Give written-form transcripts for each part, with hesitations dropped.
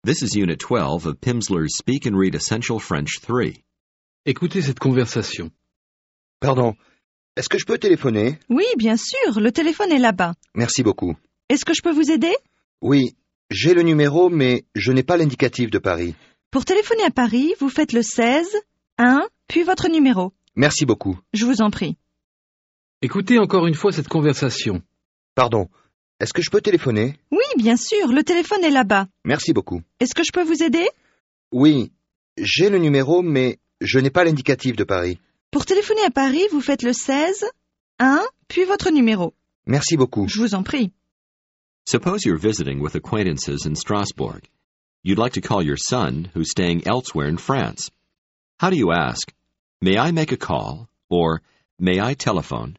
This is Unit 12 of Pimsleur's Speak and Read Essential French 3. Écoutez cette conversation. Pardon, est-ce que je peux téléphoner? Oui, bien sûr, le téléphone est là-bas. Merci beaucoup. Est-ce que je peux vous aider? Oui, j'ai le numéro, mais je n'ai pas l'indicatif de Paris. Pour téléphoner à Paris, vous faites le 16, 1, puis votre numéro. Merci beaucoup. Je vous en prie. Écoutez encore une fois cette conversation. Pardon, est-ce que je peux téléphoner? Oui, bien sûr, le téléphone est là-bas. Merci beaucoup. Est-ce que je peux vous aider? Oui, j'ai le numéro, mais je n'ai pas l'indicatif de Paris. Pour téléphoner à Paris, vous faites le 16, 1, puis votre numéro. Merci beaucoup. Je vous en prie. Suppose you're visiting with acquaintances in Strasbourg. You'd like to call your son, who's staying elsewhere in France. How do you ask? May I make a call? Or, may I telephone?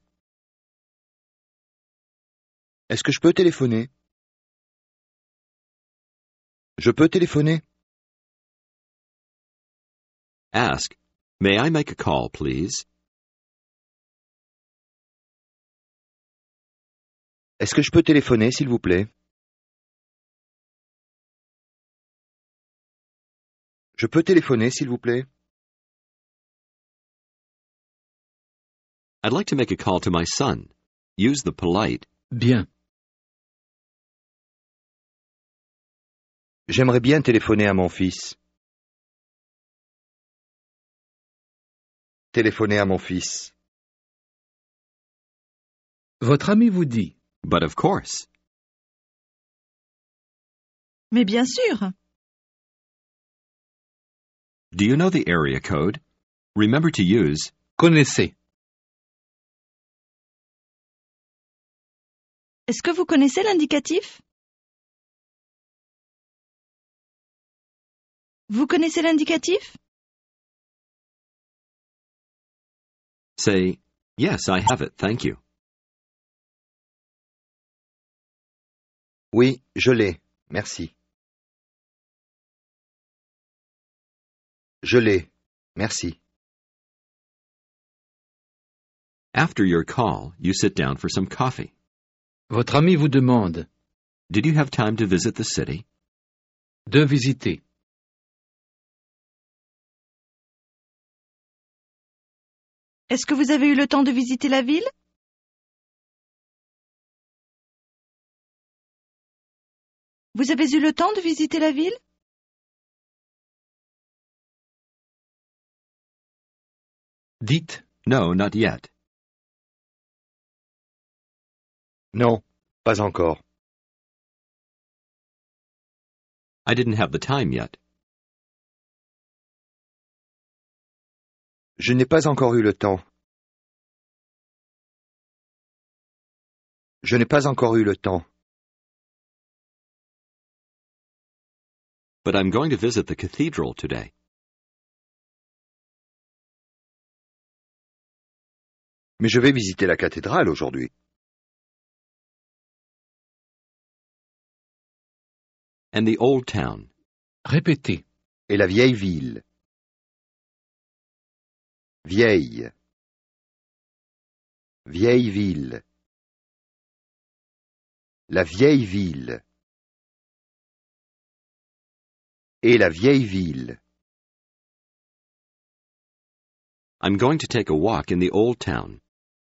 Est-ce que je peux téléphoner? Je peux téléphoner? Ask, may I make a call, please? Est-ce que je peux téléphoner, s'il vous plaît? Je peux téléphoner, s'il vous plaît? I'd like to make a call to my son. Use the polite. Bien. J'aimerais bien téléphoner à mon fils. Téléphoner à mon fils. Votre ami vous dit. But of course. Mais bien sûr. Do you know the area code? Remember to use Connaissez. Est-ce que vous connaissez l'indicatif? Vous connaissez l'indicatif? Say, yes, I have it, thank you. Oui, je l'ai. Merci. Je l'ai. Merci. After your call, you sit down for some coffee. Votre ami vous demande Did you have time to visit the city? de visiter. Est-ce que vous avez eu le temps de visiter la ville? Vous avez eu le temps de visiter la ville? Dites No, not yet. Non, pas encore. I didn't have the time yet. Je n'ai pas encore eu le temps. Je n'ai pas encore eu le temps. But I'm going to visit the cathedral today. Mais je vais visiter la cathédrale aujourd'hui. And the old town. répétez. Et la vieille ville. Vieille. Vieille ville. La vieille ville. Et la vieille ville. I'm going to take a walk in the old town.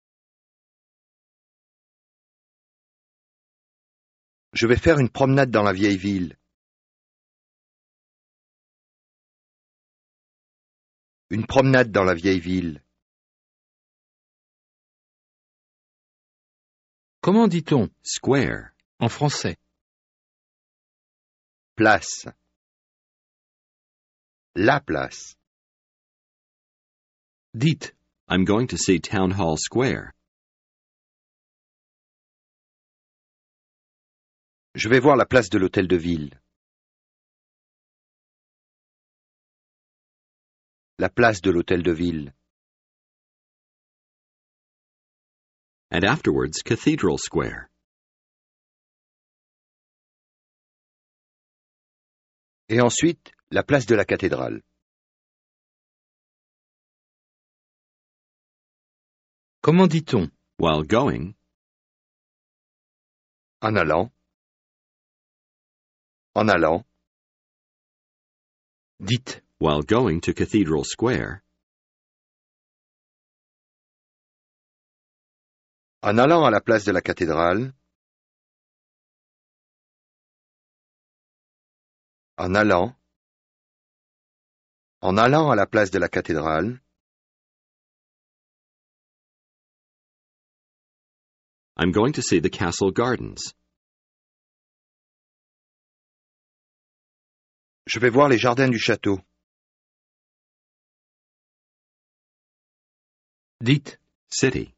Je vais faire une promenade dans la vieille ville. Une promenade dans la vieille ville. Comment dit-on Square. en français? Place. La place. Dites I'm going to see Town Hall Square. Je vais voir la place de l'hôtel de ville. La place de l'hôtel de ville. And afterwards, Cathedral Square. Et ensuite, la place de la cathédrale. comment dit-on While going, En allant. En allant. Dites. While going to Cathedral Square, En allant à la place de la cathédrale. En allant. En allant à la place de la cathédrale. I'm going to see the Castle Gardens. Je vais voir les jardins du château. Dites. City.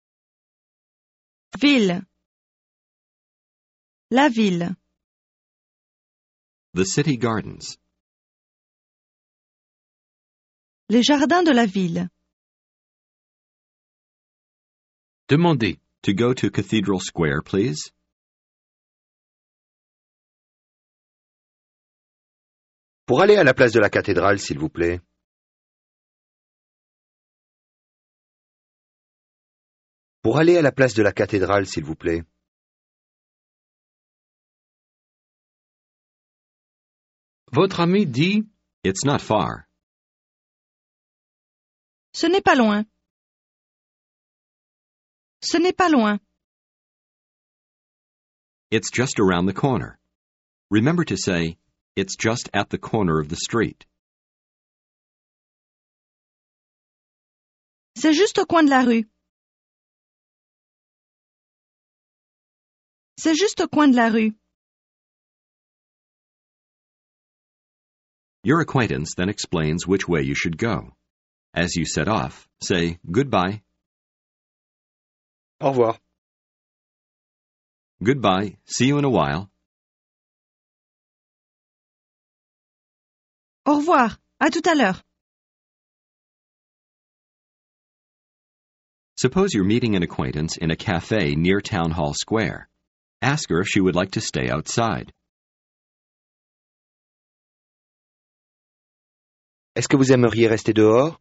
Ville. La ville. The City Gardens. Les jardins de la ville. Demandez. To go to Cathedral Square, please. Pour aller à la place de la cathédrale, s'il vous plaît. Pour aller à la place de la cathédrale, s'il vous plaît. Votre ami dit It's not far. Ce n'est pas loin. Ce n'est pas loin. It's just around the corner. Remember to say, it's just at the corner of the street. C'est juste au coin de la rue. C'est juste au coin de la rue. Your acquaintance then explains which way you should go. As you set off, say goodbye. Au revoir. Goodbye. See you in a while. Au revoir. À tout à l'heure. Suppose you're meeting an acquaintance in a cafe near Town Hall Square. Ask her if she would like to stay outside. Est-ce que vous aimeriez rester dehors?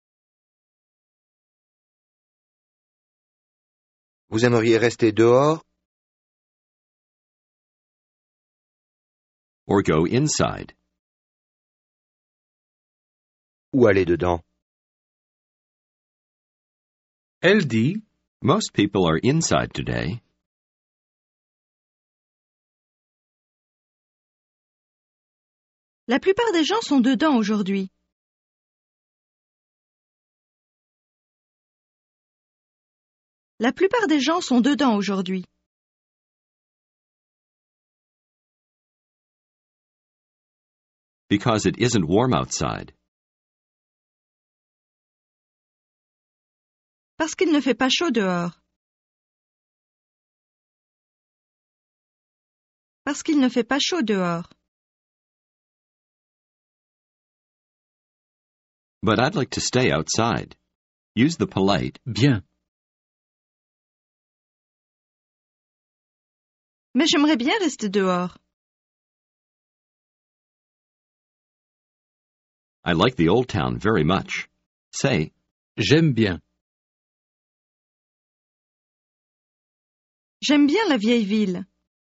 Vous aimeriez rester dehors? Or go inside. Ou aller dedans? Elle dit Most people are inside today. La plupart des gens sont dedans aujourd'hui. La plupart des gens sont dedans aujourd'hui. Because it isn't warm outside. Parce qu'il ne fait pas chaud dehors. Parce qu'il ne fait pas chaud dehors. But I'd like to stay outside. Use the polite, bien. Mais j'aimerais bien rester dehors. I like the old town very much. Say, J'aime bien. J'aime bien la vieille ville.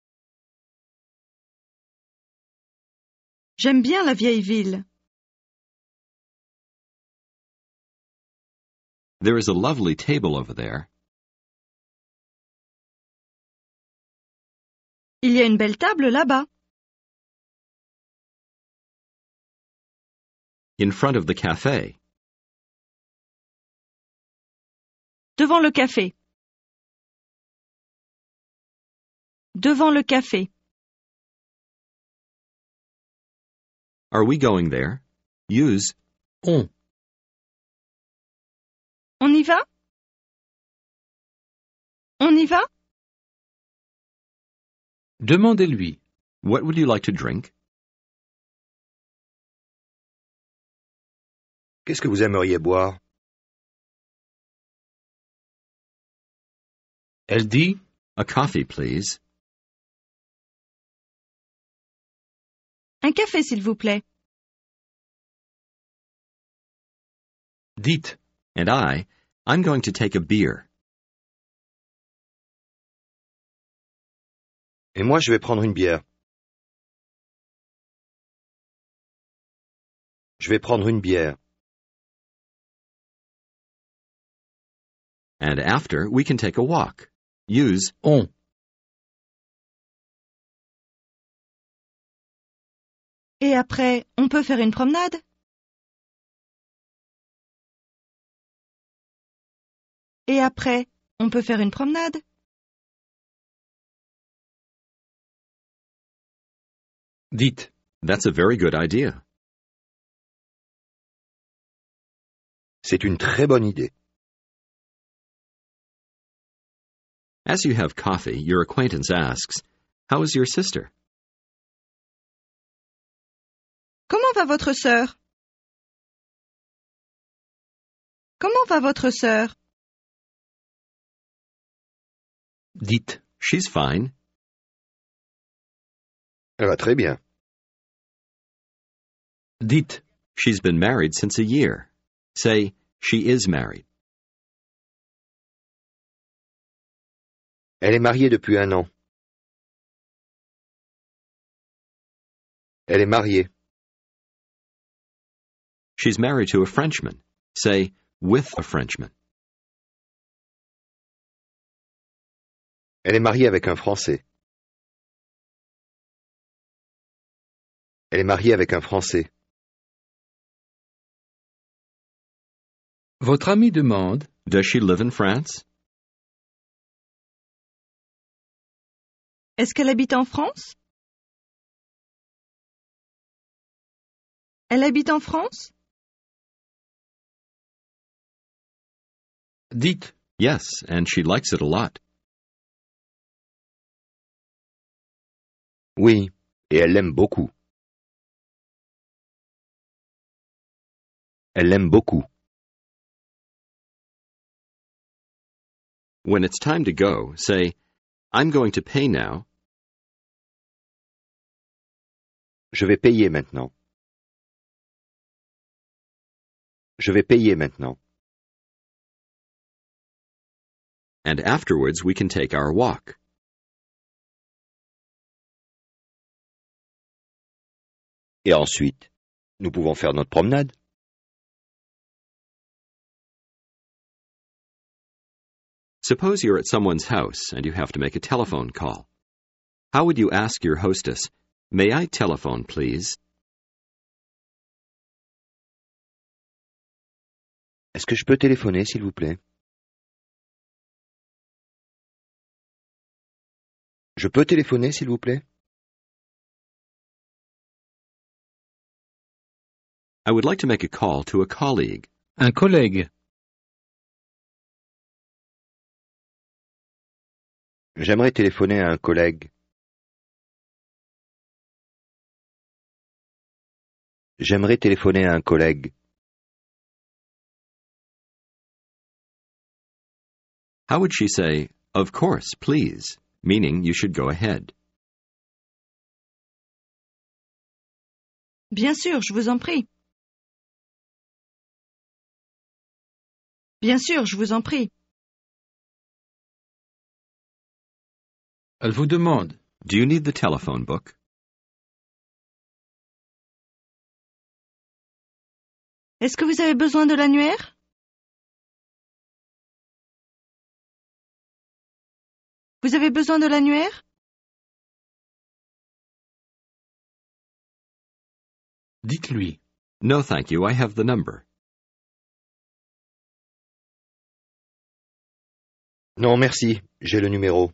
J'aime bien la vieille ville. there is a lovely table over there. Il y a une belle table là-bas. In front of the cafe. Devant le café. Devant le café. Are we going there? Use On. On y va? On y va? Demandez-lui. what would you like to drink? Qu'est-ce que vous aimeriez boire? Elle dit A coffee, please. Un café, s'il vous plaît. dites. And I'm going to take a beer. Et moi, je vais prendre une bière. Je vais prendre une bière. And after, we can take a walk. Use On. Et après, on peut faire une promenade? Et après, on peut faire une promenade? Dites. That's a very good idea. C'est une très bonne idée. As you have coffee, your acquaintance asks, "How is your sister?" Comment va votre sœur? Comment va votre sœur? Dites. She's fine. Elle va très bien. Dites. She's been married since a year. Say, she is married. Elle est mariée depuis 1 an. Elle est mariée. She's married to a Frenchman. Say, with a Frenchman. Elle est mariée avec un Français. Elle est mariée avec un Français. Votre ami demande. Does she live in France? Est-ce qu'elle habite en France? Elle habite en France? Dites. Yes, and she likes it a lot. Oui, et elle l'aime beaucoup. Elle l'aime beaucoup. When it's time to go, say, I'm going to pay now. Je vais payer maintenant. Je vais payer maintenant. And afterwards we can take our walk. Et ensuite, nous pouvons faire notre promenade. Suppose you're at someone's house and you have to make a telephone call. How would you ask your hostess, "May I telephone, please?" Est-ce que je peux téléphoner, s'il vous plaît? Je peux téléphoner, s'il vous plaît? I would like to make a call to a colleague. Un collègue. J'aimerais téléphoner à un collègue. J'aimerais téléphoner à un collègue. How would she say, "Of course, please," meaning you should go ahead? Bien sûr, je vous en prie. Bien sûr, je vous en prie. Elle vous demande. Do you need the telephone book? Est-ce que vous avez besoin de l'annuaire? Vous avez besoin de l'annuaire? Dites-lui. No, thank you, I have the number. Non, merci, j'ai le numéro.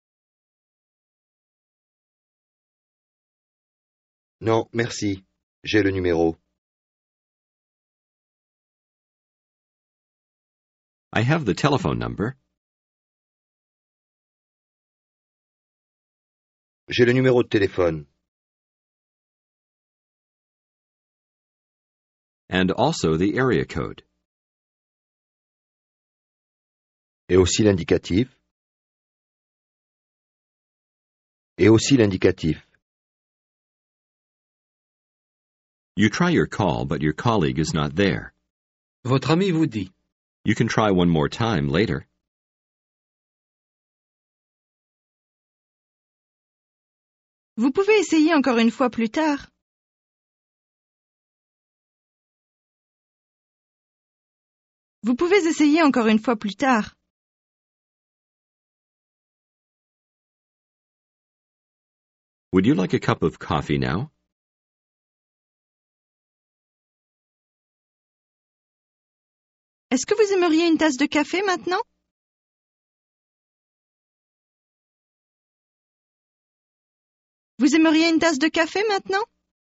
Non, merci, j'ai le numéro. I have the telephone number. J'ai le numéro de téléphone. And also the area code. Et aussi l'indicatif. Et aussi l'indicatif. You try your call, but your colleague is not there. Votre ami vous dit. You can try one more time later. Vous pouvez essayer encore une fois plus tard. Vous pouvez essayer encore une fois plus tard. Would you like a cup of coffee now? Est-ce que vous aimeriez une tasse de café maintenant? Vous aimeriez une tasse de café maintenant?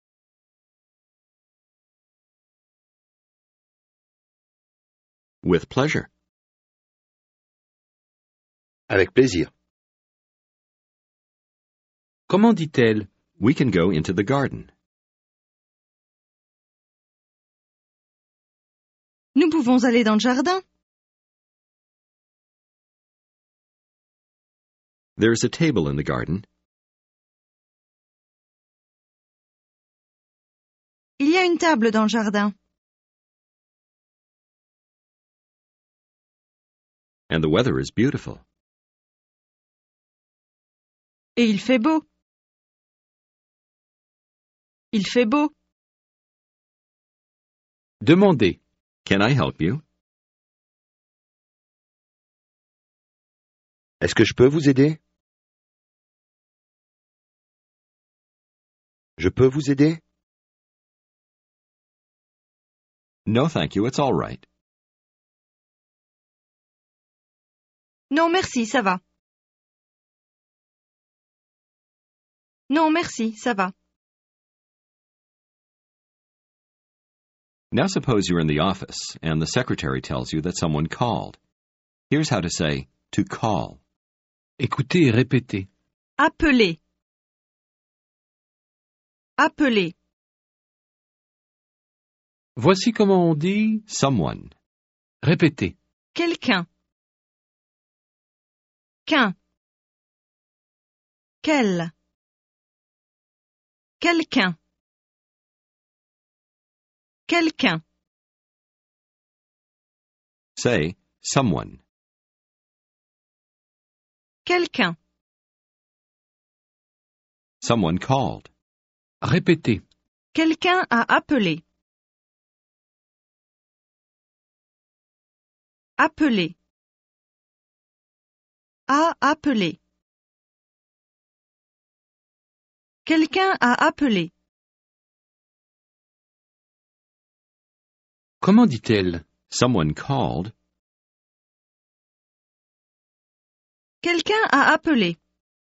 With pleasure. Avec plaisir. Comment dit-elle? We can go into the garden. Nous pouvons aller dans le jardin. There's a table in the garden. Il y a une table dans le jardin. And the weather is beautiful. Et il fait beau. Il fait beau. Demandez. Can I help you? Est-ce que je peux vous aider? Je peux vous aider? No, thank you. It's all right. Non, merci, ça va. Non, merci, ça va. Now suppose you're in the office and the secretary tells you that someone called. Here's how to say to call. Écoutez et répétez. Appeler. Appeler. Voici comment on dit Someone. répétez. Quelqu'un. Qu'un. Quel. Quelqu'un. Quelqu'un. Say someone. Quelqu'un. Someone called. Répétez. Quelqu'un a appelé. Appeler. A appelé. Quelqu'un a appelé. Comment dit-elle? Someone called. Quelqu'un a appelé.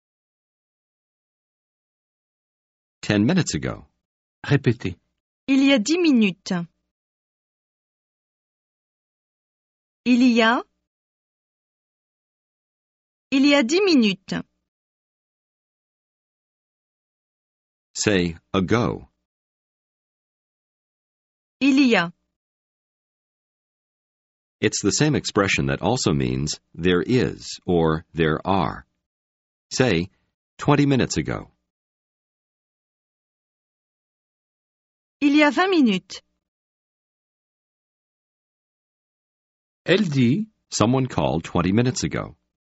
10 minutes ago. Répétez. Il y a 10 minutes. Il y a 10 minutes. Say ago. Il y a. It's the same expression that also means there is or there are. Say 20 minutes ago. Il y a 20 minutes. Elle dit Someone called 20 minutes ago.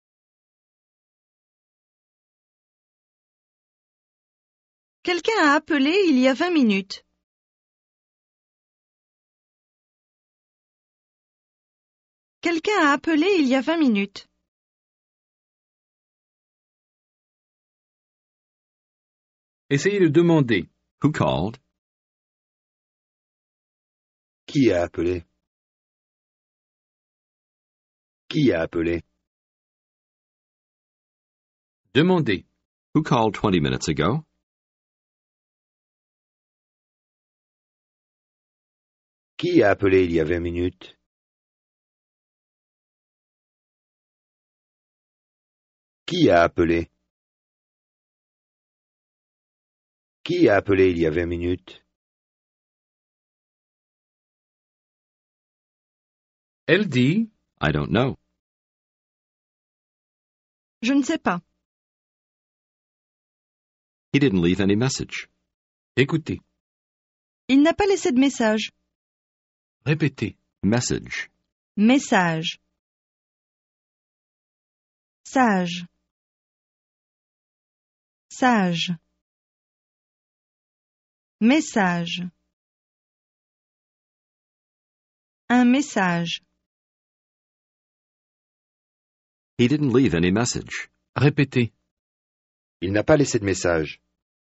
Quelqu'un a appelé il y a 20 minutes. Quelqu'un a appelé il y a 20 minutes. essayez de demander. Who called? Qui a appelé? Qui a appelé? Demandez. Who called 20 minutes ago? Qui a appelé il y a 20 minutes? Qui a appelé? Qui a appelé il y a 20 minutes? Elle dit I don't know. Je ne sais pas. He didn't leave any message. écoutez. Il n'a pas laissé de message. Répétez. Message. Message. Sage. Sage. Message. Un message. He didn't leave any message. Répétez. Il n'a pas laissé de message.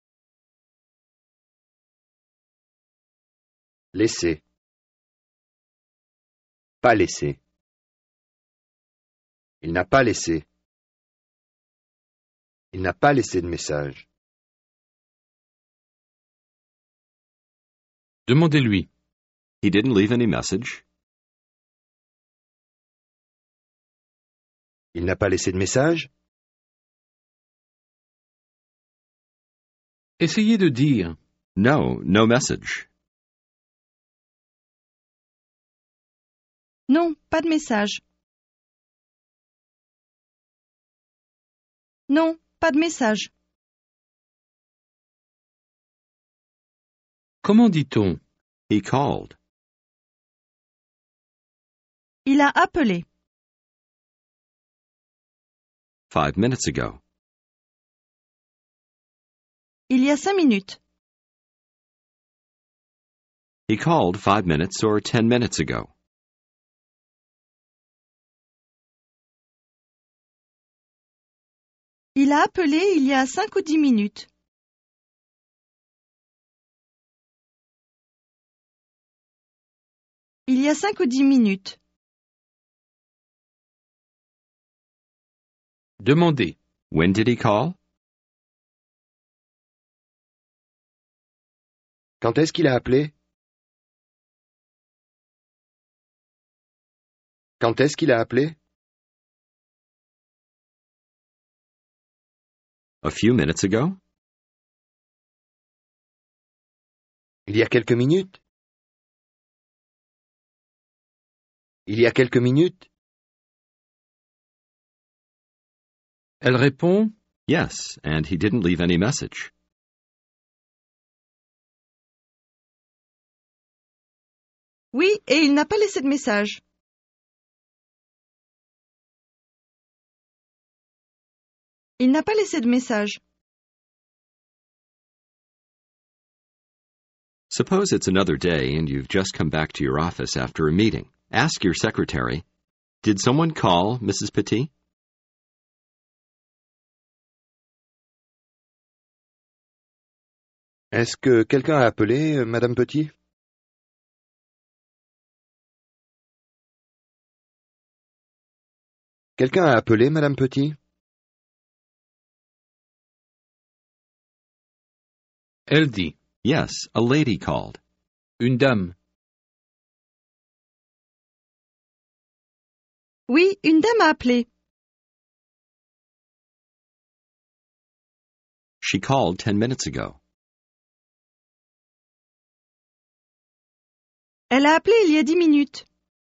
Laisser. Pas laissé. Il n'a pas laissé. Il n'a pas laissé de message. Demandez-lui. He didn't leave any message. Il n'a pas laissé de message. Essayez de dire. No, no message. Non, pas de message. Non, pas de message. Comment dit-on? He called. Il a appelé. 5 minutes ago. Il y a 5 minutes. He called 5 minutes or 10 minutes ago. Il a appelé il y a 5 ou 10 minutes. Il y a 5 ou 10 minutes. Demandez. When did he call? Quand est-ce qu'il a appelé? Quand est-ce qu'il a appelé? A few minutes ago? Il y a quelques minutes? Il y a quelques minutes? Elle répond. Yes, and he didn't leave any message. Oui, et il n'a pas laissé de message. Il n'a pas laissé de message. Suppose it's another day and you've just come back to your office after a meeting. Ask your secretary, did someone call, Mrs. Petit? Est-ce que quelqu'un a appelé, Madame Petit? Quelqu'un a appelé, Madame Petit? Elle dit. Yes, a lady called. Une dame. Oui, une dame a appelé. She called 10 minutes ago. Elle a appelé il y a 10 minutes.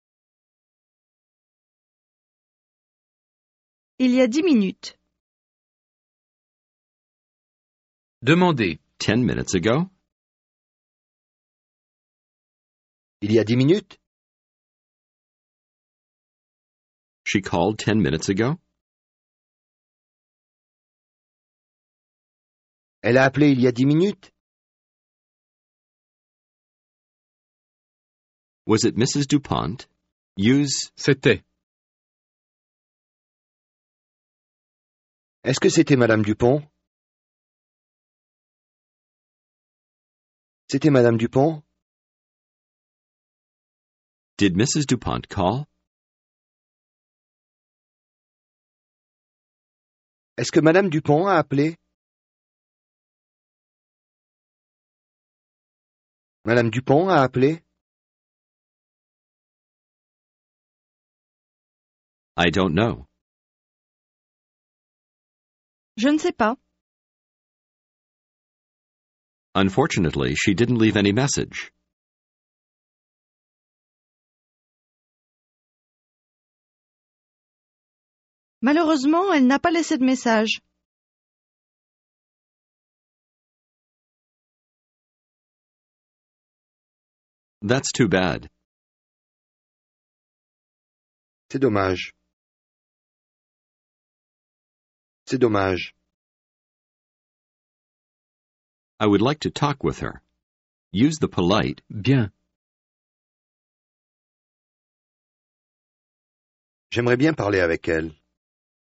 Il y a 10 minutes. Demandez. 10 minutes ago? Il y a 10 minutes? She called 10 minutes ago? Elle a appelé il y a 10 minutes? Was it Mrs. DuPont? Use C'était. Est-ce que c'était Madame Dupont? C'était Madame Dupont? Did Mrs. DuPont call? Est-ce que Madame Dupont a appelé? Madame Dupont a appelé? I don't know. Je ne sais pas. Unfortunately, she didn't leave any message. Malheureusement, elle n'a pas laissé de message. That's too bad. C'est dommage. C'est dommage. I would like to talk with her. Use the polite, Bien. J'aimerais bien parler avec elle.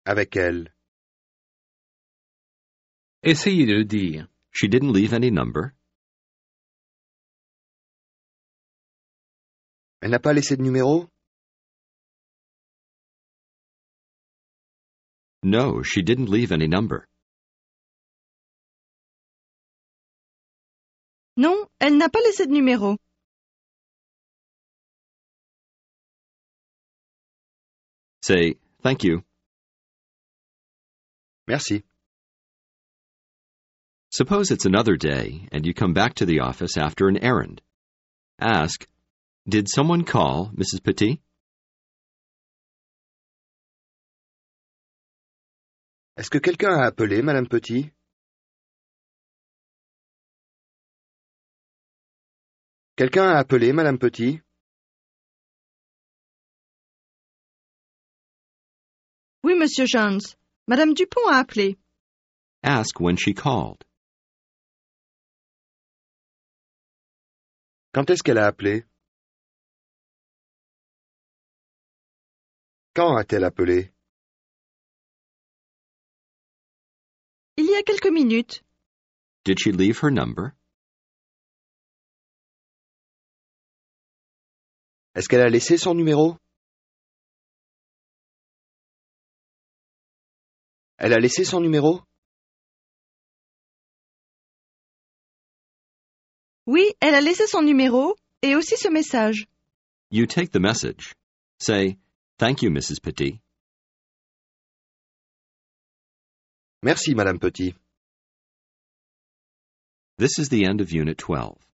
Avec elle. Essayez de le dire. She didn't leave any number. Elle n'a pas laissé de numéro? No, she didn't leave any number. Non, elle n'a pas laissé de numéro. Say, thank you. Merci. Suppose it's another day and you come back to the office after an errand. Ask, did someone call, Mrs. Petit? Est-ce que quelqu'un a appelé, Madame Petit? Quelqu'un a appelé, Madame Petit? Oui, Monsieur Jones. Madame Dupont a appelé. Ask when she called. Quand est-ce qu'elle a appelé? Quand a-t-elle appelé? Il y a quelques minutes. Did she leave her number? Est-ce qu'elle a laissé son numéro? Elle a laissé son numéro? Oui, elle a laissé son numéro et aussi ce message. You take the message. Say, thank you, Mrs. Petit. Merci, Madame Petit. This is the end of Unit 12.